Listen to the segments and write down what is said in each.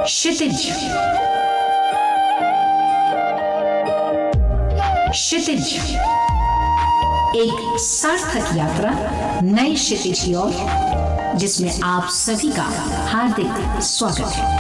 क्षितिज। क्षितिज, एक सार्थक यात्रा नई क्षितिज की ओर, जिसमें आप सभी का हार्दिक स्वागत है।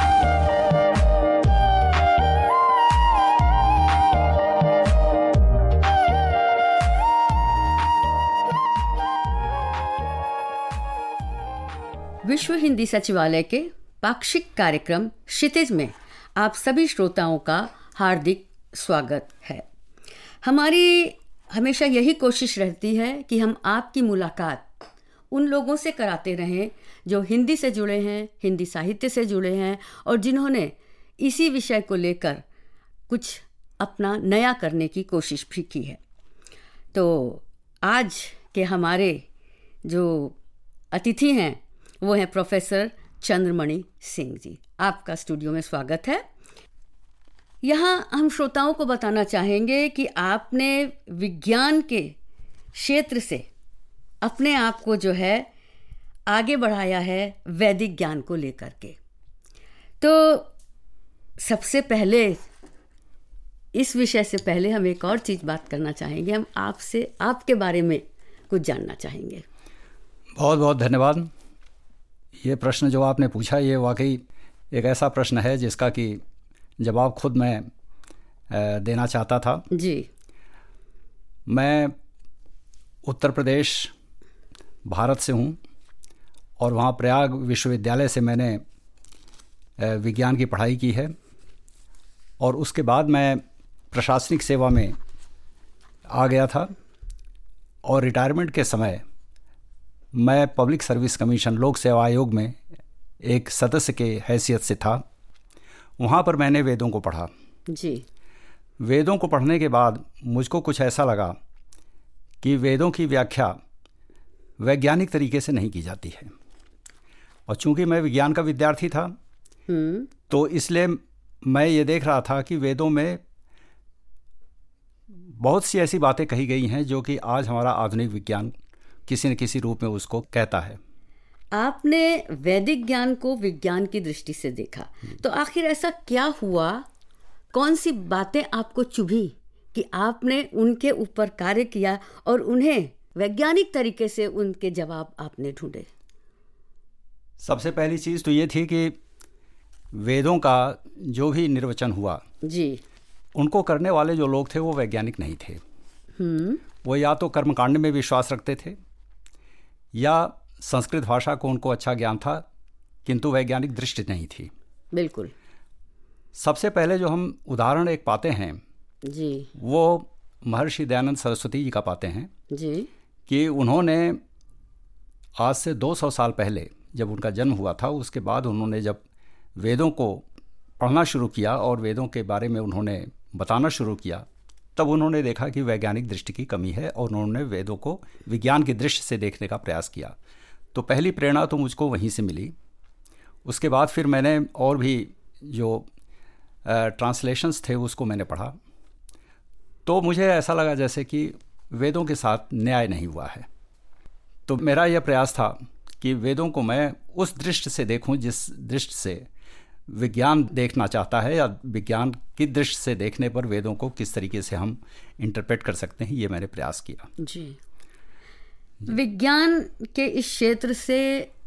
विश्व हिंदी सचिवालय के पाक्षिक कार्यक्रम क्षितिज में आप सभी श्रोताओं का हार्दिक स्वागत है। हमारी हमेशा यही कोशिश रहती है कि हम आपकी मुलाकात उन लोगों से कराते रहें जो हिंदी से जुड़े हैं, हिंदी साहित्य से जुड़े हैं और जिन्होंने इसी विषय को लेकर कुछ अपना नया करने की कोशिश भी की है। तो आज के हमारे जो अतिथि हैं वो हैं प्रोफेसर चंद्रमणि सिंह जी। आपका स्टूडियो में स्वागत है। यहाँ हम श्रोताओं को बताना चाहेंगे कि आपने विज्ञान के क्षेत्र से अपने आप को जो है आगे बढ़ाया है वैदिक ज्ञान को लेकर के। तो सबसे पहले इस विषय से पहले हम एक और चीज़ बात करना चाहेंगे। हम आपसे आपके बारे में कुछ जानना चाहेंगे। बहुत बहुत धन्यवाद। ये प्रश्न जो आपने पूछा ये वाकई एक ऐसा प्रश्न है जिसका कि जवाब खुद मैं देना चाहता था जी। मैं उत्तर प्रदेश भारत से हूँ और वहाँ प्रयाग विश्वविद्यालय से मैंने विज्ञान की पढ़ाई की है और उसके बाद मैं प्रशासनिक सेवा में आ गया था और रिटायरमेंट के समय मैं पब्लिक सर्विस कमीशन लोक सेवा आयोग में एक सदस्य के हैसियत से था। वहाँ पर मैंने वेदों को पढ़ा जी। वेदों को पढ़ने के बाद मुझको कुछ ऐसा लगा कि वेदों की व्याख्या वैज्ञानिक तरीके से नहीं की जाती है और चूंकि मैं विज्ञान का विद्यार्थी था तो इसलिए मैं ये देख रहा था कि वेदों में बहुत सी ऐसी बातें कही गई हैं जो कि आज हमारा आधुनिक विज्ञान किसी न किसी रूप में उसको कहता है। आपने वैदिक ज्ञान को विज्ञान की दृष्टि से देखा, तो आखिर ऐसा क्या हुआ, कौन सी बातें आपको चुभी कि आपने उनके ऊपर कार्य किया और उन्हें वैज्ञानिक तरीके से उनके जवाब आपने ढूंढे? सबसे पहली चीज़ तो ये थी कि वेदों का जो भी निर्वचन हुआ जी, उनको करने वाले जो लोग थे वो वैज्ञानिक नहीं थे। वो या तो कर्मकांड में विश्वास रखते थे या संस्कृत भाषा को उनको अच्छा ज्ञान था किंतु वैज्ञानिक दृष्टि नहीं थी। बिल्कुल। सबसे पहले जो हम उदाहरण एक पाते हैं जी, वो महर्षि दयानंद सरस्वती जी का पाते हैं जी, कि उन्होंने आज से 200 साल पहले जब उनका जन्म हुआ था उसके बाद उन्होंने जब वेदों को पढ़ना शुरू किया और वेदों के बारे में उन्होंने बताना शुरू किया तब उन्होंने देखा कि वैज्ञानिक दृष्टि की कमी है और उन्होंने वेदों को विज्ञान की दृष्टि से देखने का प्रयास किया। तो पहली प्रेरणा तो मुझको वहीं से मिली। उसके बाद फिर मैंने और भी जो ट्रांसलेशंस थे उसको मैंने पढ़ा तो मुझे ऐसा लगा जैसे कि वेदों के साथ न्याय नहीं हुआ है। तो मेरा यह प्रयास था कि वेदों को मैं उस दृष्टि से देखूं जिस दृष्टि से विज्ञान देखना चाहता है या विज्ञान की दृष्टि से देखने पर वेदों को किस तरीके से हम इंटरप्रेट कर सकते हैं, ये मैंने प्रयास किया। जी। विज्ञान के इस क्षेत्र से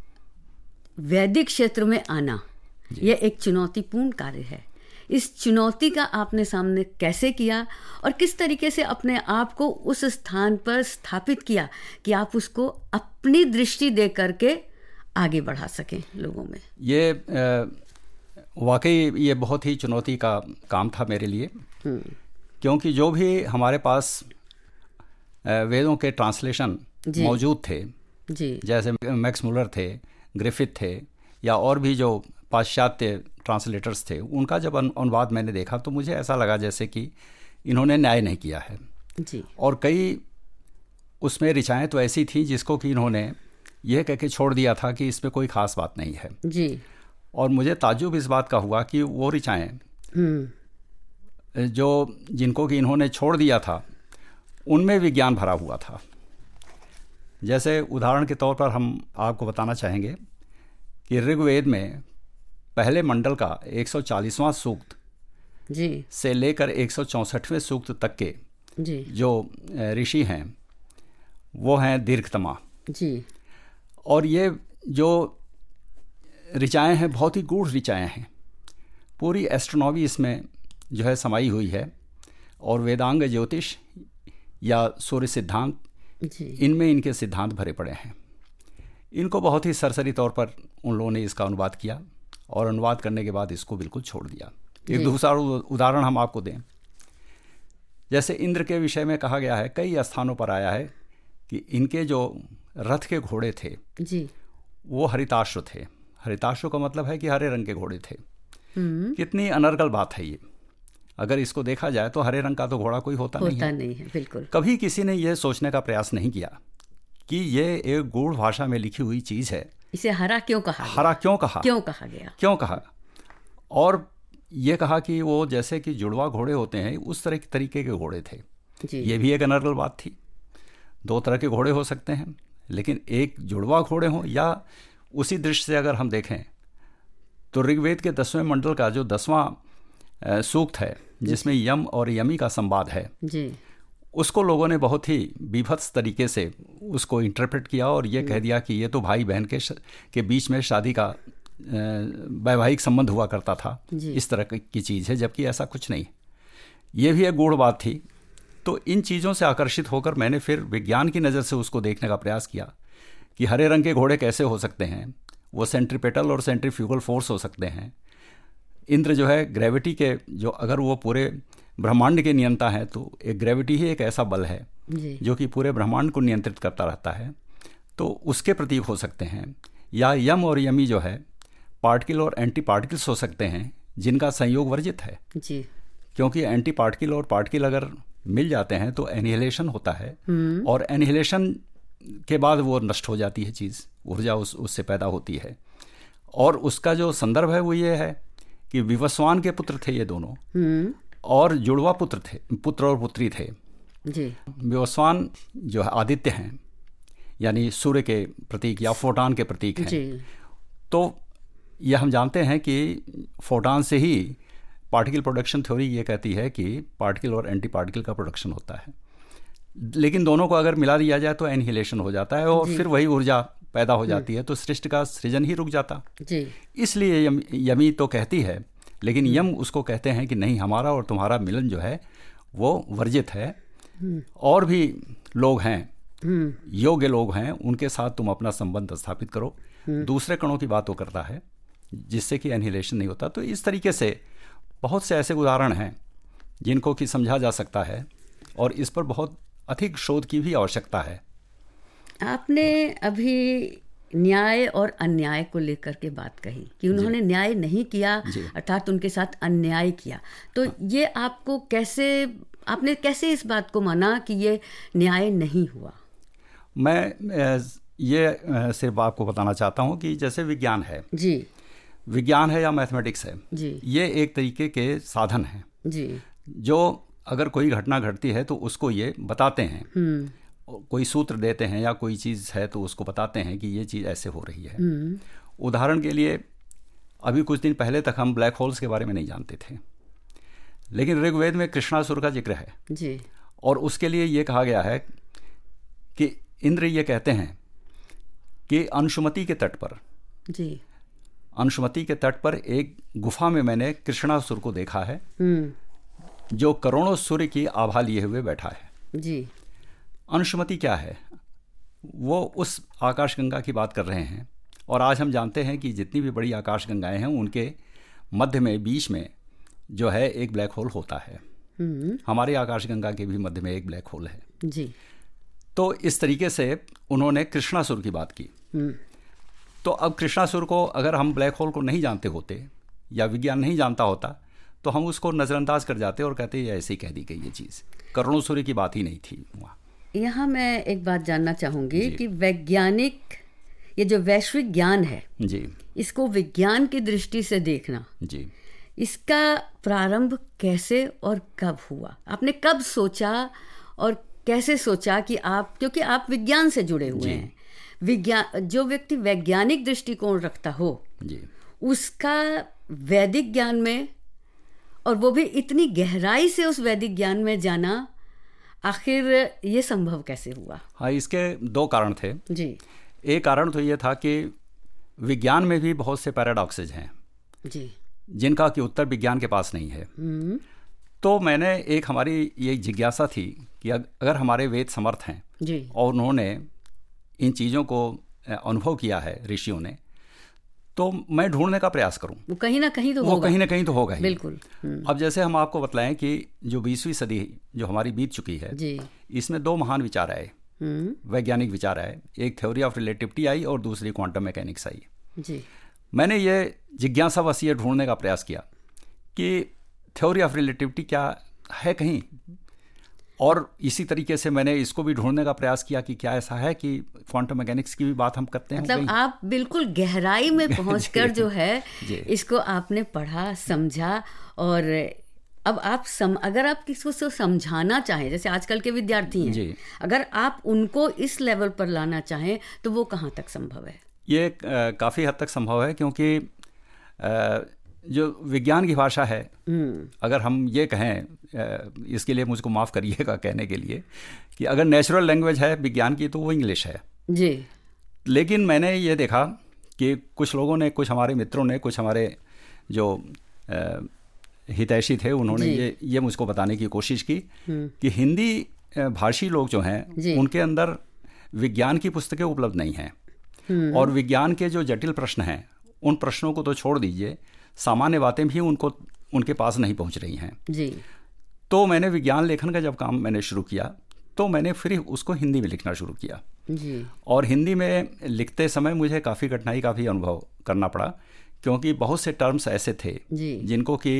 वैदिक क्षेत्र में आना यह एक चुनौतीपूर्ण कार्य है। इस चुनौती का आपने सामने कैसे किया और किस तरीके से अपने आप को उस स्थान पर स्थापित किया कि आप उसको अपनी दृष्टि दे करके आगे बढ़ा सकें लोगों में? ये वाकई ये बहुत ही चुनौती का काम था मेरे लिए क्योंकि जो भी हमारे पास वेदों के ट्रांसलेशन मौजूद थे जी, जैसे मैक्स मुलर थे, ग्रिफिथ थे या और भी जो पाश्चात्य ट्रांसलेटर्स थे, उनका जब अनुवाद मैंने देखा तो मुझे ऐसा लगा जैसे कि इन्होंने न्याय नहीं किया है जी। और कई उसमें ऋचाएँ तो ऐसी थी जिसको कि इन्होंने यह कह के छोड़ दिया था कि इसमें कोई ख़ास बात नहीं है जी। और मुझे ताज्जुब इस बात का हुआ कि वो ऋचाएँ जो जिनको कि इन्होंने छोड़ दिया था उनमें विज्ञान भरा हुआ था। जैसे उदाहरण के तौर पर हम आपको बताना चाहेंगे कि ऋग्वेद में पहले मंडल का 140वां सूक्त जी से लेकर 164वें सूक्त तक के जी जो ऋषि हैं वो हैं दीर्घतमा। जी। और ये जो ऋचाएँ हैं बहुत ही गूढ़ ऋचाएँ हैं। पूरी एस्ट्रोनॉमी इसमें जो है समाई हुई है, और वेदांग ज्योतिष या सूर्य सिद्धांत जी इनमें इनके सिद्धांत भरे पड़े हैं। इनको बहुत ही सरसरी तौर पर उन लोगों ने इसका अनुवाद किया, और अनुवाद करने के बाद इसको बिल्कुल छोड़ दिया। एक दूसरा उदाहरण हम आपको दें, जैसे इंद्र के विषय में कहा गया है, कई स्थानों पर आया है कि इनके जो रथ के घोड़े थे जी वो हरिताश्व थे। हरिताश्व का मतलब है कि हरे रंग के घोड़े थे। कितनी अनर्गल बात है ये। अगर इसको देखा जाए तो हरे रंग का तो घोड़ा कोई होता नहीं है। बिल्कुल। कभी किसी ने यह सोचने का प्रयास नहीं किया कि ये एक गूढ़ भाषा में लिखी हुई चीज है, इसे हरा क्यों कहा गया? हरा क्यों कहा गया? क्यों कहा? और ये कहा कि वो जैसे कि जुड़वा घोड़े होते हैं उस तरह के तरीके के घोड़े थे जी। ये भी एक अनर्गल बात थी। दो तरह के घोड़े हो सकते हैं, लेकिन एक जुड़वा घोड़े हों, या उसी दृष्टि से अगर हम देखें तो ऋग्वेद के 10वें मंडल का जो 10वां सूक्त है जिसमें यम और यमी का संवाद है जी, उसको लोगों ने बहुत ही बीभत्स तरीके से उसको इंटरप्रेट किया और ये कह दिया कि ये तो भाई बहन के बीच में शादी का वैवाहिक संबंध हुआ करता था, इस तरह की चीज़ है, जबकि ऐसा कुछ नहीं। ये भी एक गूढ़ बात थी। तो इन चीज़ों से आकर्षित होकर मैंने फिर विज्ञान की नज़र से उसको देखने का प्रयास किया कि हरे रंग के घोड़े कैसे हो सकते हैं। वो सेंट्रीपेटल और सेंट्रीफ्यूगल फोर्स हो सकते हैं। इंद्र जो है ग्रेविटी के, जो अगर वो पूरे ब्रह्मांड के नियंता है तो एक ग्रेविटी ही एक ऐसा बल है जो कि पूरे ब्रह्मांड को नियंत्रित करता रहता है, तो उसके प्रतीक हो सकते हैं। या यम और यमी जो है पार्टिकल और एंटी पार्टिकल्स हो सकते हैं जिनका संयोग वर्जित है जी। क्योंकि एंटी पार्टिकल और पार्टिकल अगर मिल जाते हैं तो एनिहिलेशन होता है, और एनिहिलेशन के बाद वो नष्ट हो जाती है चीज़, ऊर्जा उससे पैदा होती है। और उसका जो संदर्भ है वो ये है कि विवस्वान के पुत्र थे ये दोनों, और जुड़वा पुत्र थे, पुत्र और पुत्री थे जी। विवस्वान जो है आदित्य हैं, यानी सूर्य के प्रतीक या फोटान के प्रतीक हैं जी। तो यह हम जानते हैं कि फोटान से ही पार्टिकल प्रोडक्शन थ्योरी ये कहती है कि पार्टिकल और एंटी पार्टिकल का प्रोडक्शन होता है, लेकिन दोनों को अगर मिला दिया जाए तो एनिहिलेशन हो जाता है और फिर वही ऊर्जा पैदा हो जाती है, तो सृष्टि का सृजन ही रुक जाता जी। इसलिए यमी तो कहती है, लेकिन यम उसको कहते हैं कि नहीं, हमारा और तुम्हारा मिलन जो है वो वर्जित है, और भी लोग हैं, योग्य लोग हैं, उनके साथ तुम अपना संबंध स्थापित करो। दूसरे कणों की बात वो करता है जिससे कि एनिहिलेशन नहीं होता। तो इस तरीके से बहुत से ऐसे उदाहरण हैं जिनको कि समझा जा सकता है, और इस पर बहुत अधिक शोध की भी आवश्यकता है। आपने अभी न्याय और अन्याय को लेकर के बात कही कि उन्होंने न्याय नहीं किया, अर्थात उनके साथ अन्याय किया, तो ये आपको आपने कैसे इस बात को माना कि ये न्याय नहीं हुआ? मैं ये सिर्फ आपको बताना चाहता हूँ कि जैसे विज्ञान है जी, विज्ञान है या मैथमेटिक्स है जी, ये एक तरीके के साधन हैं जी, जो अगर कोई घटना घटती है तो उसको ये बताते हैं, कोई सूत्र देते हैं या कोई चीज़ है तो उसको बताते हैं कि ये चीज़ ऐसे हो रही है। उदाहरण के लिए अभी कुछ दिन पहले तक हम ब्लैक होल्स के बारे में नहीं जानते थे, लेकिन ऋग्वेद में कृष्णासुर का जिक्र है जी, और उसके लिए ये कहा गया है कि इंद्र ये कहते हैं कि अंशुमति के तट पर जी, अंशुमति के तट पर एक गुफा में मैंने कृष्णासुर को देखा है जो करोड़ों सूर्य की आभा लिए हुए बैठा है जी। अंशुमति क्या है? वो उस आकाशगंगा की बात कर रहे हैं, और आज हम जानते हैं कि जितनी भी बड़ी आकाशगंगाएं हैं उनके मध्य में, बीच में जो है एक ब्लैक होल होता है। हमारी आकाशगंगा के भी मध्य में एक ब्लैक होल है जी। तो इस तरीके से उन्होंने कृष्णासुर की बात की। तो अब कृष्णासुर को अगर हम ब्लैक होल को नहीं जानते होते या विज्ञान नहीं जानता होता तो हम उसको नज़रअंदाज कर जाते और कहते ये ऐसे ही कह दी गई ये चीज़, करोड़ों सूर्य की बात ही नहीं थी वहाँ। यहाँ मैं एक बात जानना चाहूँगी कि वैज्ञानिक, ये जो वैश्विक ज्ञान है जी, इसको विज्ञान की दृष्टि से देखना जी, इसका प्रारंभ कैसे और कब हुआ? आपने कब सोचा और कैसे सोचा कि आप, क्योंकि आप विज्ञान से जुड़े हुए हैं, विज्ञान, जो व्यक्ति वैज्ञानिक दृष्टिकोण रखता हो जी, उसका वैदिक ज्ञान में, और वो भी इतनी गहराई से उस वैदिक ज्ञान में जाना, आखिर ये संभव कैसे हुआ? हाँ, इसके 2 कारण थे जी। एक कारण तो ये था कि विज्ञान में भी बहुत से पैराडॉक्सेज हैं जी, जिनका कि उत्तर विज्ञान के पास नहीं है। तो मैंने हमारी ये जिज्ञासा थी कि अगर हमारे वेद समर्थ हैं जी, और उन्होंने इन चीज़ों को अनुभव किया है ऋषियों ने, तो मैं ढूंढने का प्रयास करूं। वो कहीं ना कहीं तो वो होगा। कहीं ना कहीं तो होगा ही। बिल्कुल। अब जैसे हम आपको बतलाएं कि जो 20वीं सदी जो हमारी बीत चुकी है जी, इसमें 2 महान विचार आए, वैज्ञानिक विचार आए। एक थ्योरी ऑफ रिलेटिविटी आई और दूसरी क्वांटम मैकेनिक्स आई। जी, मैंने ये जिज्ञासावश ये ढूंढने का प्रयास किया कि थ्योरी ऑफ रिलेटिविटी क्या है कहीं, और इसी तरीके से मैंने इसको भी ढूंढने का प्रयास किया कि क्या ऐसा है कि क्वांटम मैकेनिक्स की भी बात हम करते हैं। मतलब आप बिल्कुल गहराई में पहुंचकर जो है इसको आपने पढ़ा, समझा, और अब आप अगर आप किसी को समझाना चाहें, जैसे आजकल के विद्यार्थी हैं, अगर आप उनको इस लेवल पर लाना चाहें तो वो कहाँ तक संभव है? ये काफ़ी हद तक संभव है, क्योंकि जो विज्ञान की भाषा है, अगर हम ये कहें, इसके लिए मुझको माफ़ करिएगा कहने के लिए, कि अगर नेचुरल लैंग्वेज है विज्ञान की तो वो इंग्लिश है जी। लेकिन मैंने ये देखा कि कुछ लोगों ने, कुछ हमारे मित्रों ने, कुछ हमारे जो हितैषी थे, उन्होंने ये मुझको बताने की कोशिश की कि हिंदी भाषी लोग जो हैं उनके अंदर विज्ञान की पुस्तकें उपलब्ध नहीं हैं, और विज्ञान के जो जटिल प्रश्न हैं उन प्रश्नों को तो छोड़ दीजिए, सामान्य बातें भी उनके पास नहीं पहुंच रही हैं जी। तो मैंने विज्ञान लेखन का जब काम मैंने शुरू किया तो मैंने फिर उसको हिंदी में लिखना शुरू किया जी। और हिंदी में लिखते समय मुझे काफ़ी कठिनाई का भी अनुभव करना पड़ा, क्योंकि बहुत से टर्म्स ऐसे थे जिनको कि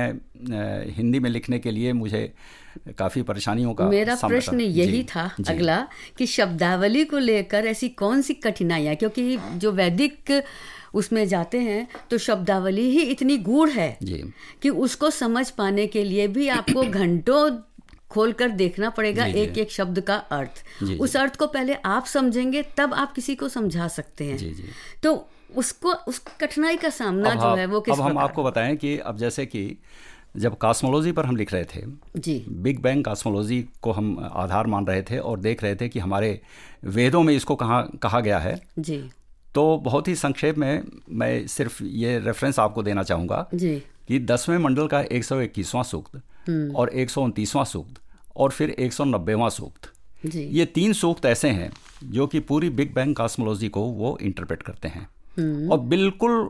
मैं हिंदी में लिखने के लिए मुझे काफ़ी परेशानियों का मेरा प्रश्न यही था अगला कि शब्दावली को लेकर ऐसी कौन सी कठिनाइयाँ, क्योंकि जो वैदिक उसमें जाते हैं तो शब्दावली ही इतनी गूढ़ है कि उसको समझ पाने के लिए भी आपको घंटों खोलकर देखना पड़ेगा एक एक शब्द का अर्थ। उस अर्थ को पहले आप समझेंगे तब आप किसी को समझा सकते हैं। तो उस कठिनाई का सामना जो है वो किस प्रकार? अब हम आपको बताएं कि अब जैसे कि जब कॉस्मोलॉजी पर हम लिख रहे थे जी, बिग बैंग कॉस्मोलॉजी को हम आधार मान रहे थे और देख रहे थे कि हमारे वेदों में इसको कहा गया है जी, तो बहुत ही संक्षेप में मैं सिर्फ ये रेफरेंस आपको देना चाहूँगा कि 10वें मंडल का 121वां सूक्त और 129वां सूक्त और फिर 190वां सूक्त, ये 3 सूक्त ऐसे हैं जो कि पूरी बिग बैंग कॉस्मोलॉजी को वो इंटरप्रेट करते हैं, और बिल्कुल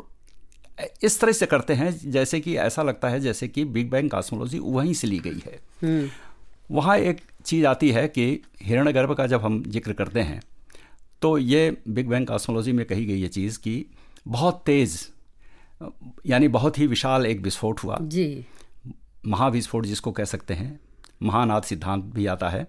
इस तरह से करते हैं जैसे कि ऐसा लगता है जैसे कि बिग बैंग कॉस्मोलॉजी वहीं से ली गई है। वहाँ एक चीज़ आती है कि हिरण्यगर्भ का जब हम जिक्र करते हैं तो ये बिग बैंग कॉस्मोलॉजी में कही गई ये चीज़ कि बहुत तेज़, यानी बहुत ही विशाल एक विस्फोट हुआ जी, महाविस्फोट जिसको कह सकते हैं, महानाद सिद्धांत भी आता है।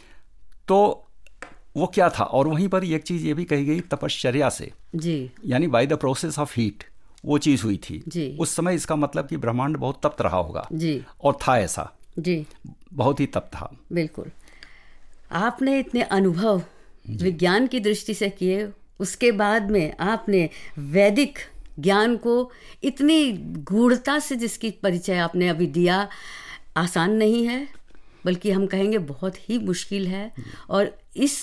तो वो क्या था, और वहीं पर एक चीज़ ये भी कही गई तपश्चर्या से जी, यानी by the process of heat वो चीज़ हुई थी जी। उस समय इसका मतलब कि ब्रह्मांड बहुत तप्त रहा होगा जी, और था ऐसा जी, बहुत ही तप्त था। बिल्कुल। आपने इतने अनुभव विज्ञान की दृष्टि से किए, उसके बाद में आपने वैदिक ज्ञान को इतनी गूढ़ता से जिसकी परिचय आपने अभी दिया, आसान नहीं है, बल्कि हम कहेंगे बहुत ही मुश्किल है, और इस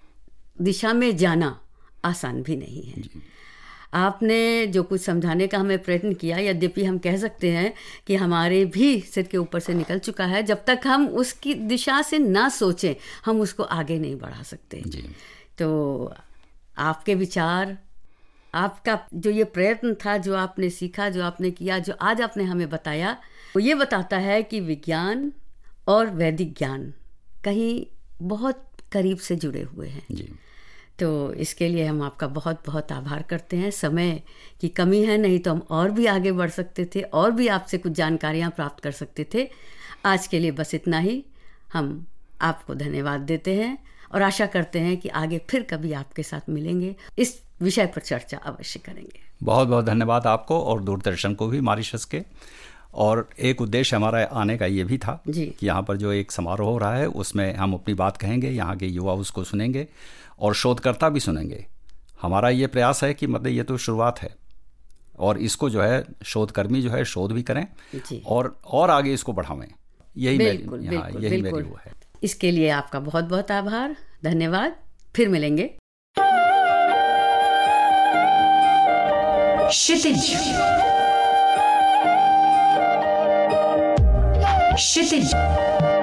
दिशा में जाना आसान भी नहीं है। आपने जो कुछ समझाने का हमें प्रयत्न किया, यद्यपि हम कह सकते हैं कि हमारे भी सिर के ऊपर से निकल चुका है, जब तक हम उसकी दिशा से ना सोचें हम उसको आगे नहीं बढ़ा सकते जी। तो आपके विचार, आपका जो ये प्रयत्न था, जो आपने सीखा, जो आपने किया, जो आज आपने हमें बताया, वो ये बताता है कि विज्ञान और वैदिक ज्ञान कहीं बहुत करीब से जुड़े हुए हैं जी। तो इसके लिए हम आपका बहुत बहुत आभार करते हैं। समय की कमी है, नहीं तो हम और भी आगे बढ़ सकते थे और भी आपसे कुछ जानकारियाँ प्राप्त कर सकते थे। आज के लिए बस इतना ही। हम आपको धन्यवाद देते हैं और आशा करते हैं कि आगे फिर कभी आपके साथ मिलेंगे, इस विषय पर चर्चा अवश्य करेंगे। बहुत बहुत धन्यवाद आपको और दूरदर्शन को भी, मॉरिशस के। और एक उद्देश्य हमारा आने का ये भी था कि यहाँ पर जो एक समारोह हो रहा है उसमें हम अपनी बात कहेंगे, यहाँ के युवा उसको सुनेंगे और शोधकर्ता भी सुनेंगे। हमारा ये प्रयास है कि मतलब ये तो शुरुआत है, और इसको जो है शोधकर्मी जो है शोध भी करें जी। और आगे इसको बढ़ावें। यही बिल्कुल, मेरी वो है। इसके लिए आपका बहुत बहुत आभार, धन्यवाद। फिर मिलेंगे। क्षितिज